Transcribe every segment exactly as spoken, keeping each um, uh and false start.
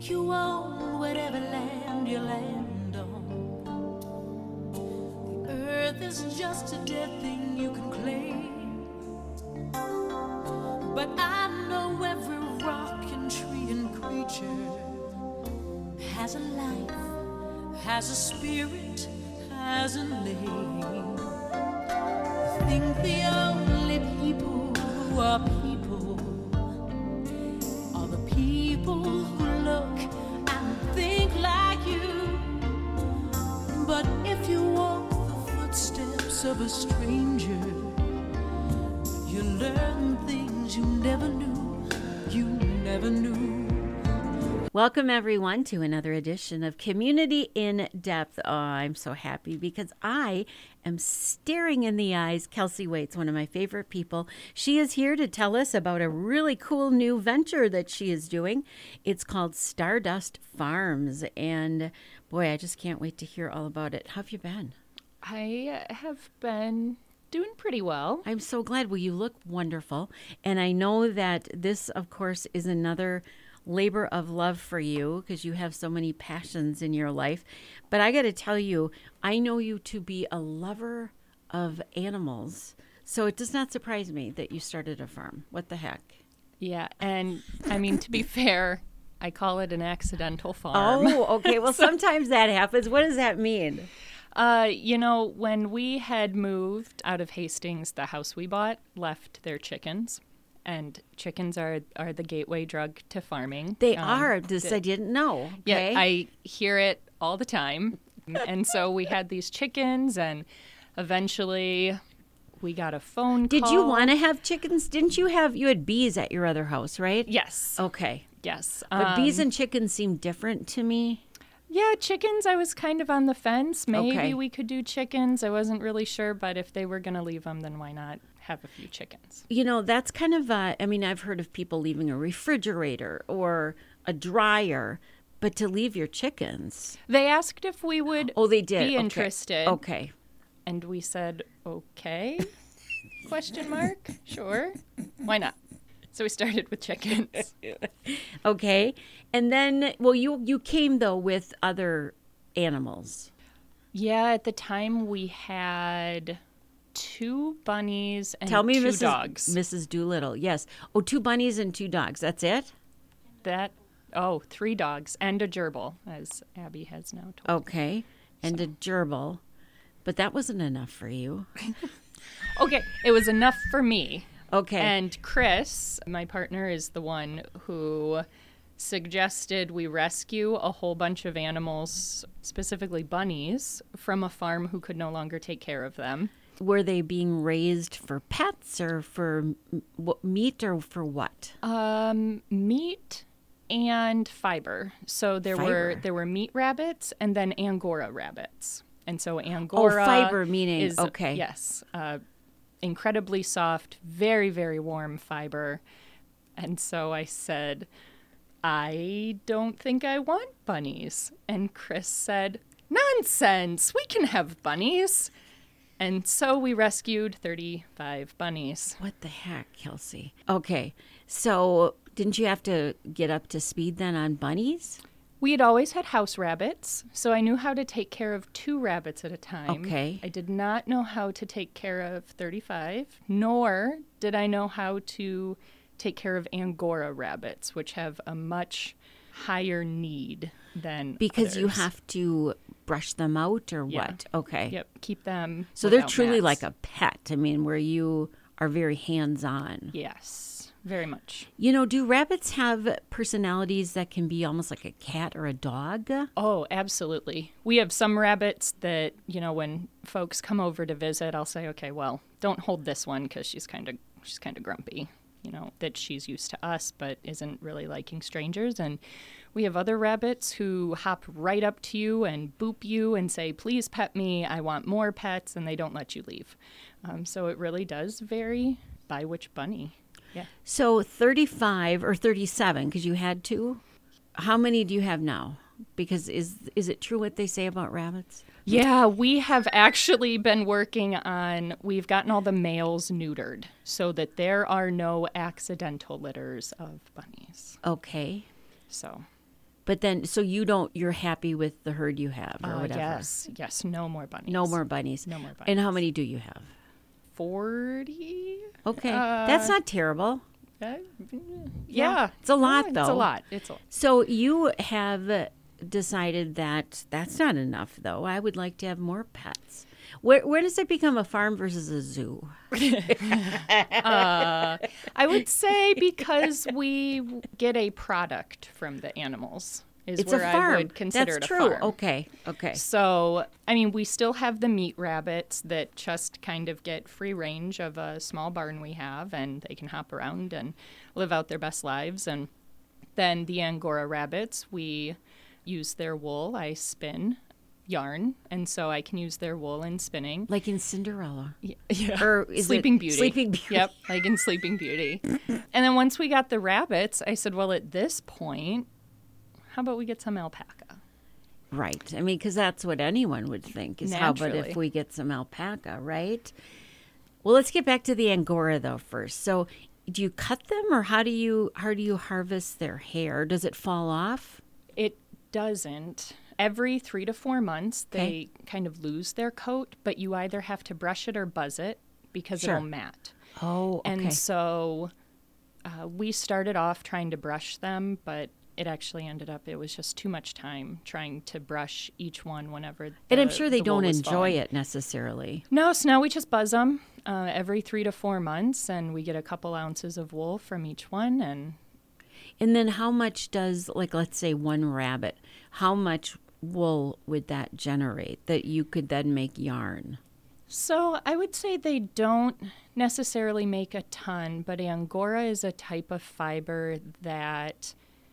think you own whatever land you land on. The earth is just a dead thing you can claim. But I know every rock and tree and creature has a life, has a spirit, has a name. I think the only people who are people are the people who look and think like you. But if you walk the footsteps of a stranger, you learn things you never knew, you never knew. Welcome, everyone, to another edition of Community in Depth. Oh, I'm so happy because I am staring in the eyes Kelsey Waits, one of my favorite people. She is here to tell us about a really cool new venture that she is doing. It's called Stardust Farms, and boy, I just can't wait to hear all about it. How have you been? I have been doing pretty well. I'm so glad. Well, you look wonderful, and I know that this, of course, is another labor of love for you because you have so many passions in your life. But I got to tell you, I know you to be a lover of animals. So it does not surprise me that you started a farm. What the heck? Yeah. And I mean, to be fair, I call it an accidental farm. Oh, okay. Well, sometimes that happens. What does that mean? Uh, you know, when we had moved out of Hastings, the house we bought left their chickens. And chickens are, are the gateway drug to farming. They um, are. This the, I didn't know. Okay? Yeah, I hear it all the time. And so we had these chickens, and eventually we got a phone Did call. you want to have chickens? Didn't you have, you had bees at your other house, right? Yes. Okay. Yes. But um, bees and chickens seem different to me. Yeah, chickens, I was kind of on the fence. Maybe Okay. we could do chickens. I wasn't really sure, but if they were going to leave them, then why not have a few chickens? You know, that's kind of, uh, I mean, I've heard of people leaving a refrigerator or a dryer, but to leave your chickens. They asked if we would Oh, they did. be Okay. interested. Okay. And we said, okay, question mark, sure, why not? So we started with chickens. Okay. And then, well, you, you came, though, with other animals. Yeah, at the time we had two bunnies and Tell me, two Missus dogs. Missus Doolittle. Yes. Oh, two bunnies and two dogs. That's it? That, oh, three dogs and a gerbil, as Abby has now told. Okay. And So. a gerbil. But that wasn't enough for you. Okay, it was enough for me. Okay. And Chris, my partner, is the one who suggested we rescue a whole bunch of animals, specifically bunnies, from a farm who could no longer take care of them. Were they being raised for pets or for m- what, meat or for what? Um, meat and fiber. So there were Fiber. there were meat rabbits and then Angora rabbits. And so Angora Oh, fiber meaning, is, okay. Yes. Uh, incredibly soft, very, very warm fiber. And so I said, I don't think I want bunnies. And Chris said, nonsense, we can have bunnies. And so we rescued thirty-five bunnies. What the heck, Kelsey? Okay. So didn't you have to get up to speed then on bunnies? We had always had house rabbits, so I knew how to take care of two rabbits at a time. Okay. I did not know how to take care of thirty-five, nor did I know how to take care of Angora rabbits, which have a much higher need than Because you others. have to brush them out or Yeah. what? Okay. Yep, keep them. So they're without truly mats. like a pet. I mean, where you are very hands-on. Yes, very much. You know, do rabbits have personalities that can be almost like a cat or a dog? Oh, absolutely. We have some rabbits that, you know, when folks come over to visit, I'll say, okay, well, don't hold this one because she's kind of she's kind of grumpy, you know, that she's used to us but isn't really liking strangers. And we have other rabbits who hop right up to you and boop you and say, please pet me, I want more pets, and they don't let you leave. Um, so it really does vary by which bunny. Yeah. So thirty-five or thirty-seven, because you had two. How many do you have now? Because is is it true what they say about rabbits? Yeah, we have actually been working on, we've gotten all the males neutered so that there are no accidental litters of bunnies. Okay. So But then, so you don't, you're happy with the herd you have or Uh, whatever? yes, yes, no more bunnies. No more bunnies. No more bunnies. And how many do you have? forty? Okay. Uh, That's not terrible. Uh, yeah. It's a lot, Yeah, though. It's a lot. It's a lot. So you have decided that that's not enough, though. I would like to have more pets. Where, where does it become a farm versus a zoo? uh, I would say because we get a product from the animals is It's where a farm. I would consider That's it true. a farm. Okay. Okay. So, I mean, we still have the meat rabbits that just kind of get free range of a small barn we have, and they can hop around and live out their best lives. And then the Angora rabbits, we use their wool. I spin yarn, and so I can use their wool in spinning. Like in Cinderella. Yeah, yeah. Or is Sleeping it Beauty. Sleeping Beauty. Yep, like in Sleeping Beauty. And then once we got the rabbits, I said, well, at this point, how about we get some alpaca? Right. I mean, because that's what anyone would think is how about if Naturally. we get some alpaca, right? Well, let's get back to the Angora though first. So, do you cut them, or how do you how do you harvest their hair? Does it fall off? It doesn't. Every three to four months, they Okay. kind of lose their coat, but you either have to brush it or buzz it because Sure. it'll mat. Oh, okay. And so uh, we started off trying to brush them, but it actually ended up, it was just too much time trying to brush each one whenever the, and I'm sure they the wool don't was enjoy falling. it necessarily. No, so now we just buzz them uh, every three to four months, and we get a couple ounces of wool from each one. And And then how much does, like, let's say one rabbit, how much wool would that generate that you could then make yarn? so I would say they don't necessarily make a ton, but Angora is a type of fiber that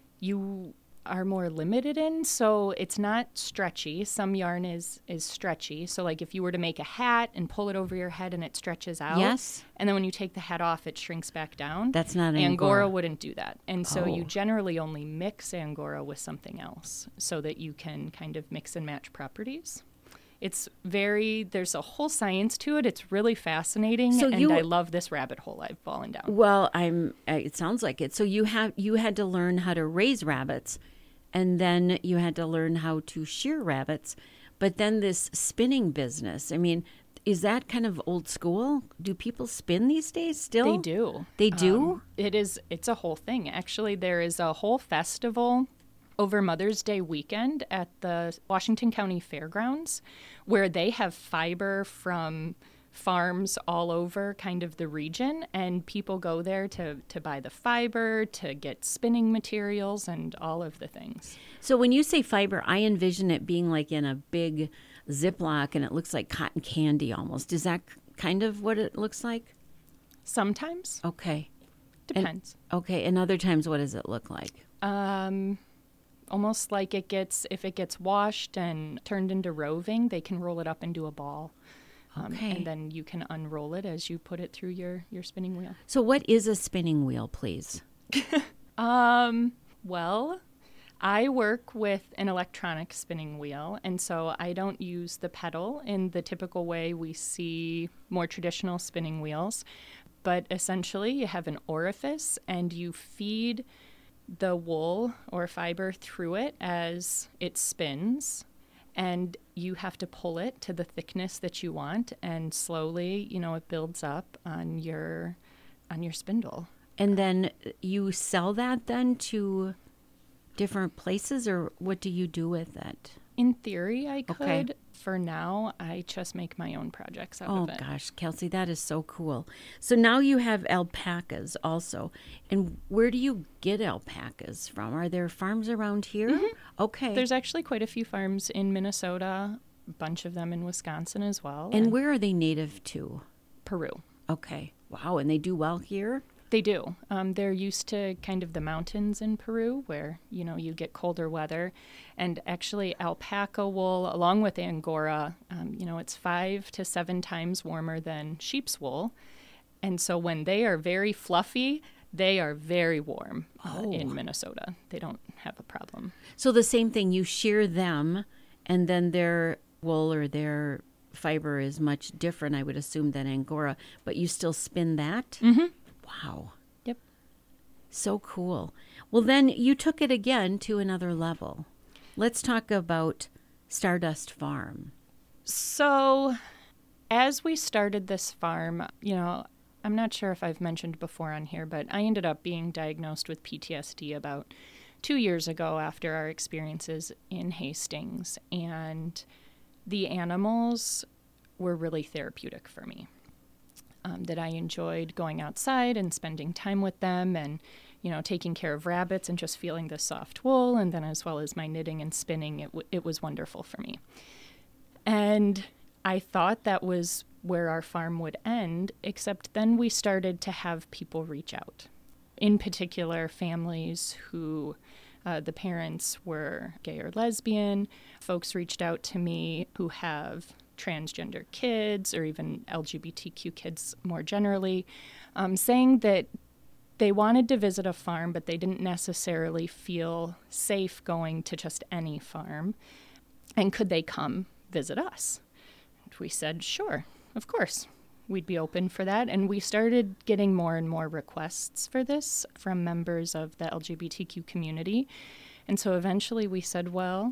you are more limited in, so it's not stretchy. Some yarn is is stretchy, so like if you were to make a hat and pull it over your head and it stretches out, Yes. and then when you take the hat off it shrinks back down. That's not Angora Angora. wouldn't do that, and so you Oh. generally only mix Angora with something else so that you can kind of mix and match properties. It's very, there's a whole science to it. It's really fascinating, So and you- I love this rabbit hole I've fallen down. Well, I'm. uh, It sounds like it. So you have you had to learn how to raise rabbits, and then you had to learn how to shear rabbits. But then this spinning business. I mean, is that kind of old school? Do people spin these days still? They do. They do? Um, it is. It's a whole thing. Actually, there is a whole festival over Mother's Day weekend at the Washington County Fairgrounds, where they have fiber from farms all over kind of the region, and people go there to, to buy the fiber, to get spinning materials, and all of the things. So when you say fiber, I envision it being like in a big Ziploc, and it looks like cotton candy almost. Is that kind of what it looks like? Sometimes. Okay. Depends. Okay. And other times, what does it look like? Um, almost like it gets, if it gets washed and turned into roving, they can roll it up into a ball. Um, Okay. And then you can unroll it as you put it through your, your spinning wheel. So what is a spinning wheel, please? Um, well, I work with an electronic spinning wheel, and so I don't use the pedal in the typical way we see more traditional spinning wheels. But essentially, you have an orifice, and you feed the wool or fiber through it as it spins, and you have to pull it to the thickness that you want, and slowly, you know, it builds up on your on your spindle. And then you sell that then to different places, or what do you do with it? In theory, I could. Okay. For now, I just make my own projects out Oh of it. gosh, Kelsey, that is so cool. So now you have alpacas also. And where do you get alpacas from? Are there farms around here? Okay. There's actually quite a few farms in Minnesota, a bunch of them in Wisconsin as well. and where are they native to? Peru. Okay. Wow, and they do well here? They do. Um, they're used to kind of the mountains in Peru where, you know, you get colder weather. And actually alpaca wool, along with Angora, um, you know, it's five to seven times warmer than sheep's wool. And so when they are very fluffy, they are very warm uh, Oh. in Minnesota. They don't have a problem. So the same thing, you shear them, and then their wool or their fiber is much different, I would assume, than Angora, but you still spin that? Mm-hmm. Wow. Yep. So cool. Well, then you took it again to another level. Let's talk about Stardust Farm. So as we started this farm, you know, I'm not sure if I've mentioned before on here, but I ended up being diagnosed with P T S D about two years ago after our experiences in Hastings. And the animals were really therapeutic for me. Um, that I enjoyed going outside and spending time with them and, you know, taking care of rabbits and just feeling the soft wool. And then as well as my knitting and spinning, it, w- it was wonderful for me. And I thought that was where our farm would end, except then we started to have people reach out. In particular, families who uh, the parents were gay or lesbian. Folks reached out to me who have transgender kids or even L G B T Q kids more generally, um, saying that they wanted to visit a farm, but they didn't necessarily feel safe going to just any farm. And could they come visit us? And we said, sure, of course. We'd be open for that. And we started getting more and more requests for this from members of the L G B T Q community. And so eventually we said, well,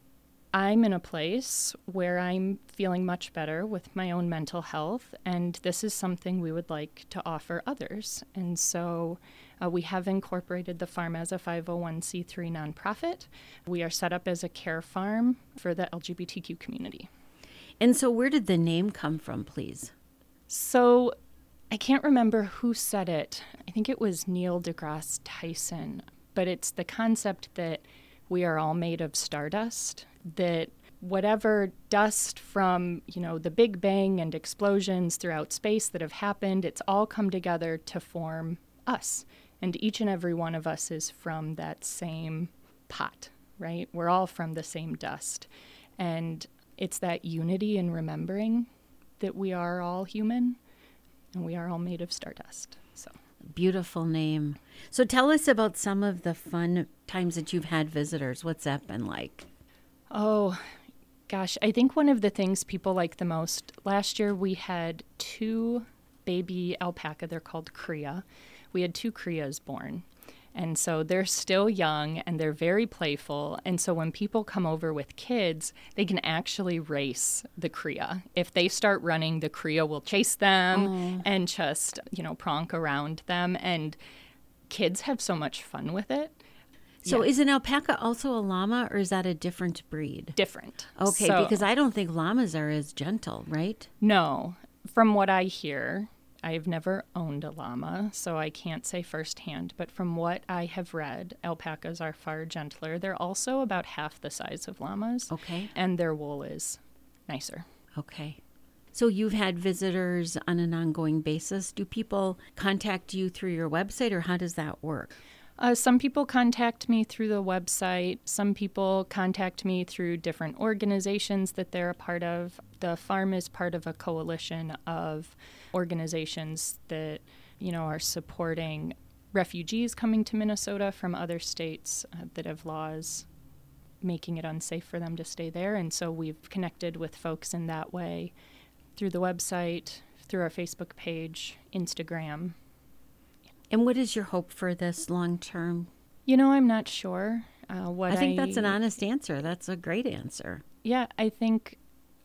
I'm in a place where I'm feeling much better with my own mental health, and this is something we would like to offer others. And so uh, we have incorporated the farm as a five oh one c three nonprofit. We are set up as a care farm for the L G B T Q community. And so where did the name come from, please? So I can't remember who said it. I think it was Neil deGrasse Tyson, but it's the concept that we are all made of stardust, that whatever dust from, you know, the Big Bang and explosions throughout space that have happened, it's all come together to form us. And each and every one of us is from that same pot, right? We're all from the same dust. And it's that unity in remembering that we are all human and we are all made of stardust. So beautiful name. So tell us about some of the fun times that you've had visitors. What's that been like? Oh, gosh, I think one of the things people like the most, last year we had two baby alpaca, they're called cria. We had two crias born. And so they're still young and they're very playful. And so when people come over with kids, they can actually race the cria. If they start running, the cria will chase them oh. and just, you know, pronk around them. And kids have so much fun with it. So yeah. Is an alpaca also a llama, or is that a different breed? Different. Okay, so, because I don't think llamas are as gentle, right? No. From what I hear, I've never owned a llama, so I can't say firsthand. But from what I have read, alpacas are far gentler. They're also about half the size of llamas. Okay. And their wool is nicer. Okay. So you've had visitors on an ongoing basis. Do people contact you through your website, or how does that work? Uh, some people contact me through the website. Some people contact me through different organizations that they're a part of. The farm is part of a coalition of organizations that, you know, are supporting refugees coming to Minnesota from other states uh, that have laws making it unsafe for them to stay there. And so we've connected with folks in that way through the website, through our Facebook page, Instagram. And what is your hope for this long term? You know, I'm not sure. Uh, what I think I, that's an honest answer. That's a great answer. Yeah, I think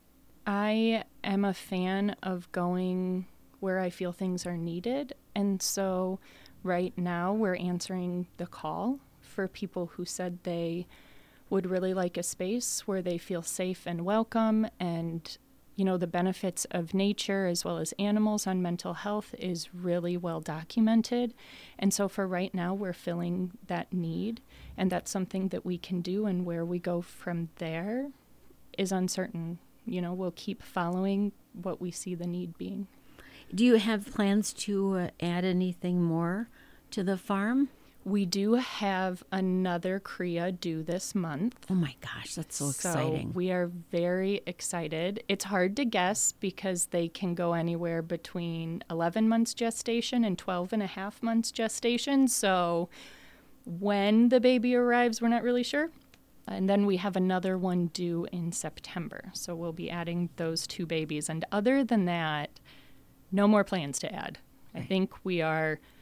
I am a fan of going where I feel things are needed. And so right now we're answering the call for people who said they would really like a space where they feel safe and welcome. And, you know, the benefits of nature as well as animals on mental health is really well documented. And so for right now, we're filling that need. And that's something that we can do. And where we go from there is uncertain. You know, we'll keep following what we see the need being. Do you have plans to uh, add anything more to the farm? We do have another cria due this month. Oh my gosh, that's so exciting. So we are very excited. It's hard to guess because they can go anywhere between eleven months gestation and twelve and a half months gestation. So when the baby arrives, we're not really sure. And then we have another one due in September. So we'll be adding those two babies. And other than that, no more plans to add. I think we are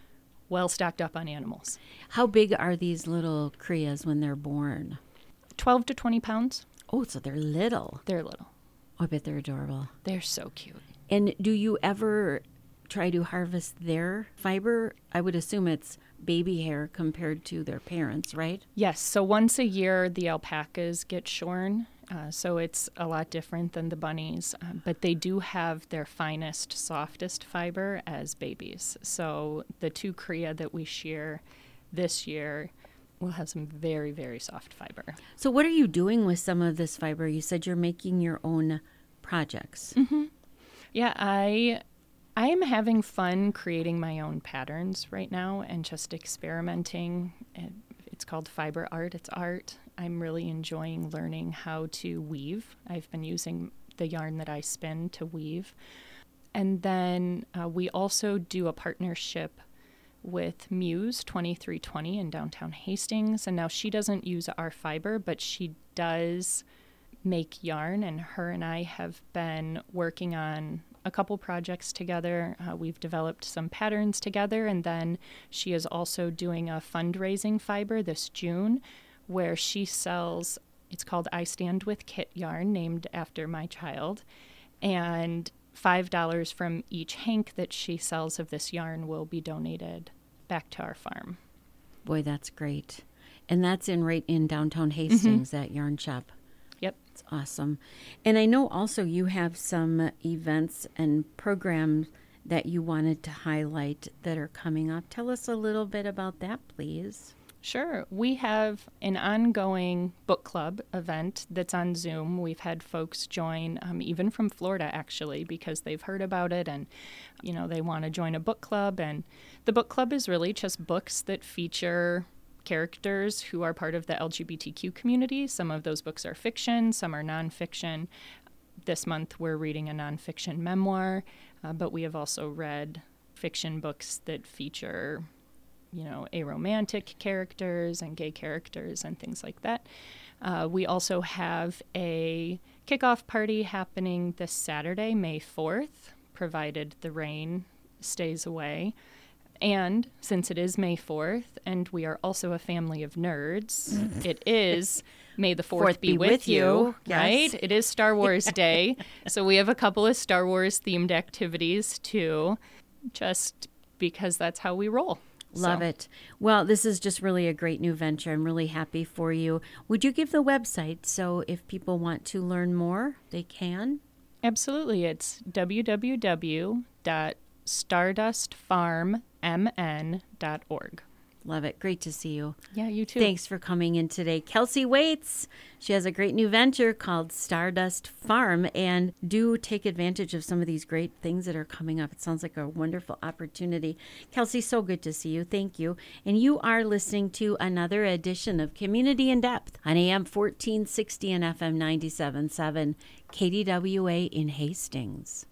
well stocked up on animals. How big are these little crias when they're born? twelve to twenty pounds. Oh, so they're little. They're little. Oh, I bet they're adorable. They're so cute. And do you ever try to harvest their fiber? I would assume it's baby hair compared to their parents, right? Yes. So once a year, the alpacas get shorn. Uh, so it's a lot different than the bunnies. Uh, but they do have their finest, softest fiber as babies. So the two cria that we shear this year will have some very, very soft fiber. So what are you doing with some of this fiber? You said you're making your own projects. Mm-hmm. Yeah, I I am having fun creating my own patterns right now and just experimenting. It's called fiber art. It's art. I'm really enjoying learning how to weave. I've been using the yarn that I spin to weave. And then uh, we also do a partnership with Muse twenty-three twenty in downtown Hastings. And now she doesn't use our fiber, but she does make yarn. And her and I have been working on a couple projects together. Uh, we've developed some patterns together. And then she is also doing a fundraising fiber this June where she sells, it's called I Stand With Kit yarn, named after my child. And five dollars from each hank that she sells of this yarn will be donated back to our farm. Boy, that's great. And that's in right in downtown Hastings, mm-hmm. that yarn shop. Yep. It's awesome. And I know also you have some events and programs that you wanted to highlight that are coming up. Tell us a little bit about that, please. Sure. We have an ongoing book club event that's on Zoom. We've had folks join, um, even from Florida, actually, because they've heard about it and, you know, they want to join a book club. And the book club is really just books that feature characters who are part of the L G B T Q community. Some of those books are fiction, some are nonfiction. This month we're reading a nonfiction memoir, uh, but we have also read fiction books that feature, you know, aromantic characters and gay characters and things like that. Uh, we also have a kickoff party happening this Saturday, May fourth, provided the rain stays away. And since it is May fourth, and we are also a family of nerds, it is May the fourth, fourth be, be with, with you, you. Right? Yes. It is Star Wars Day. So we have a couple of Star Wars themed activities too, just because that's how we roll. Love so. it. Well, this is just really a great new venture. I'm really happy for you. Would you give the website so if people want to learn more, they can? Absolutely. It's w w w dot stardust farm m n dot org. Love it. Great to see you. Yeah, you too. Thanks for coming in today. Kelsey Waits, she has a great new venture called Stardust Farm, and do take advantage of some of these great things that are coming up. It sounds like a wonderful opportunity. Kelsey, so good to see you. Thank you. And you are listening to another edition of Community in Depth on A M fourteen sixty and F M ninety-seven point seven K D W A in Hastings.